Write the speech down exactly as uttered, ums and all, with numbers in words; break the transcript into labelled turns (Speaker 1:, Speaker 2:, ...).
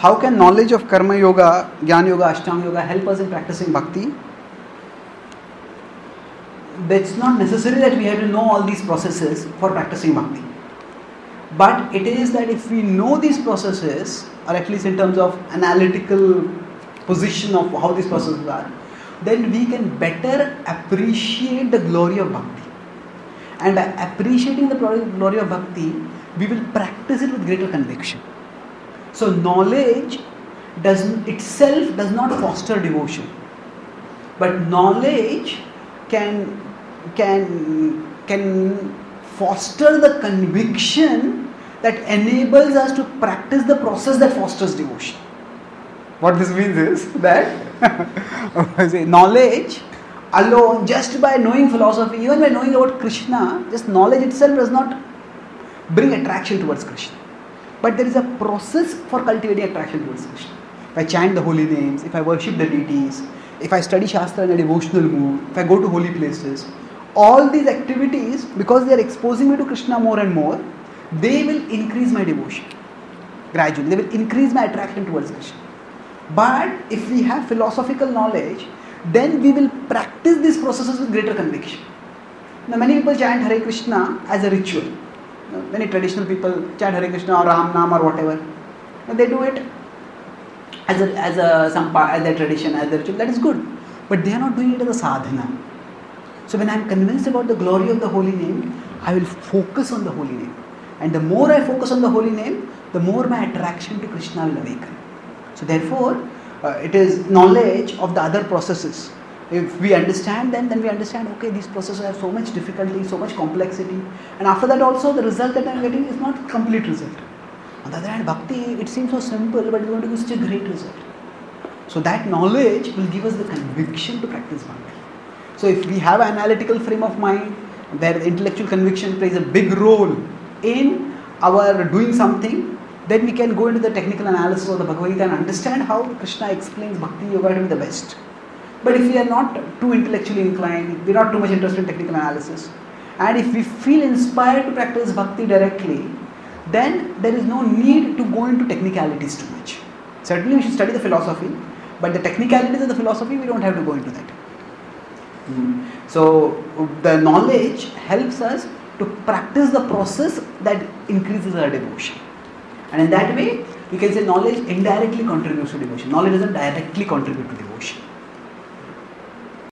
Speaker 1: how can knowledge of Karma Yoga, Jnana Yoga, Ashtanga Yoga help us in practicing bhakti? It's not necessary that we have to know all these processes for practicing bhakti. But it is that if we know these processes, or at least in terms of analytical position of how these processes are, then we can better appreciate the glory of bhakti. And by appreciating the glory of bhakti, we will practice it with greater conviction. So knowledge does itself does not foster devotion, but knowledge can can can foster the conviction that enables us to practice the process that fosters devotion. What this means is that knowledge alone, just by knowing philosophy, even by knowing about Krishna, just knowledge itself does not bring attraction towards Krishna. But there is a process for cultivating attraction towards Krishna. If I chant the holy names, if I worship the deities, if I study Shastra in a devotional mood, if I go to holy places, all these activities, because they are exposing me to Krishna more and more, they will increase my devotion. Gradually, they will increase my attraction towards Krishna. But if we have philosophical knowledge, then we will practice these processes with greater conviction. Now, many people chant Hare Krishna as a ritual. Many traditional people chant Hare Krishna or Ram Nam or whatever. Now, they do it as a, as a some as their tradition, as their ritual. That is good, but they are not doing it as a sadhana. So when I am convinced about the glory of the holy name, I will focus on the holy name, and the more I focus on the holy name, the more my attraction to Krishna will awaken. So therefore, uh, it is knowledge of the other processes. If we understand them, then we understand, okay, these processes have so much difficulty, so much complexity. And after that also, the result that I am getting is not complete result. On the other hand, bhakti, it seems so simple, but we want to give such a great result. So that knowledge will give us the conviction to practice bhakti. So if we have an analytical frame of mind, where intellectual conviction plays a big role in our doing something, then we can go into the technical analysis of the Bhagavad Gita and understand how Krishna explains bhakti yoga to be the best. But if we are not too intellectually inclined, we are not too much interested in technical analysis, and if we feel inspired to practice bhakti directly, then there is no need to go into technicalities too much. Certainly we should study the philosophy, but the technicalities of the philosophy, we don't have to go into that. Mm. So the knowledge helps us to practice the process that increases our devotion. And in that way, we can say knowledge indirectly contributes to devotion. Knowledge doesn't directly contribute to devotion.